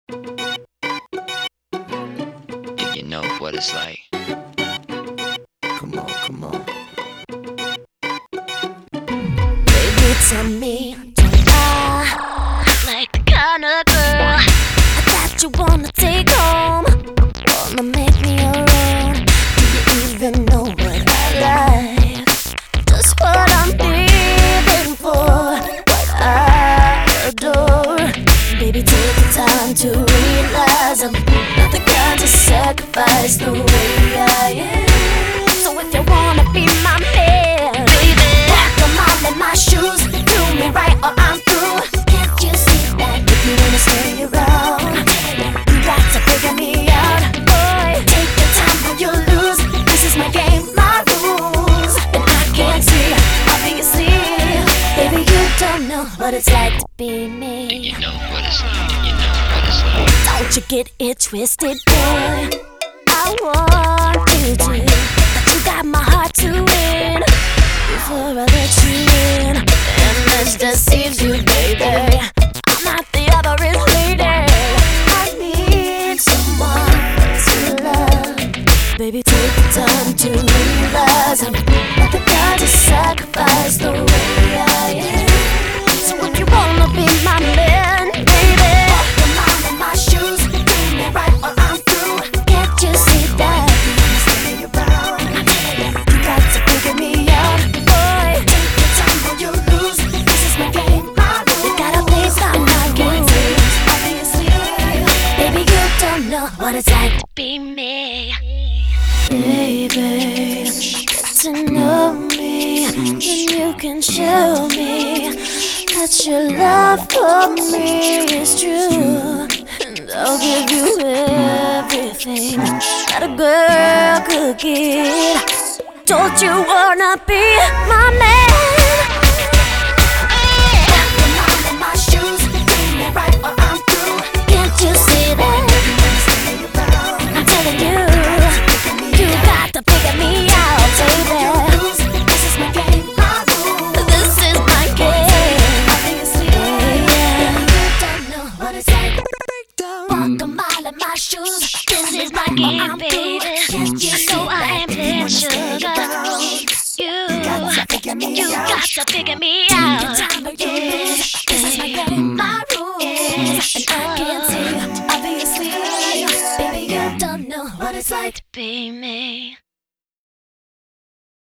If you know what it's like. Come on, come on. Baby, tell me, don't I look like the kind of girl that you wanna take home? Wanna make me your own? Do you even know what I like? Just what I'm living for, what I adore. Baby, take the time to realize I'm not the kind to sacrifice the way I am. So if you wanna be my man, baby, walk a mile in my shoes. Do me right or I'm through. Can't you see that? If you wanna stay around, you got to figure me out. Boy, take your time when you lose. This is my game, my rules, and I can't see, obviously. Baby, you don't know what it's like to be me. You know what it's like. You know what it's like. Don't you get it twisted, boy. I want you to, but you got my heart to win. Before I let you in, and this deceives you, baby. I'm not the average lady. I need someone to love. Baby, take the time to realize I'm not the kind to sacrifice the way I am. So if you wanna be my man, baby, walk a mile in my shoes. Do me right or I'm through. Can't you see that? Stay around. You got to figure me out, boy. Take your time when you lose. This is my game, my rules. You gotta please by my rules, obviously. Baby, you don't know what it's like to be me. Baby, get to know me, then you can show me that your love for me is true. And I'll give you everything that a girl could give. Don't you wanna be my man? Walk a mile in my shoes. Do me right or I'm through. Can't you see that? I'm telling you, you got to figure me out, baby. This is my game, my rules. This is my game. Obviously, yeah. You don't know what it's like. Walk a mile in my shoes. This is my game, baby. You know I am playing sugar. You got to figure me out.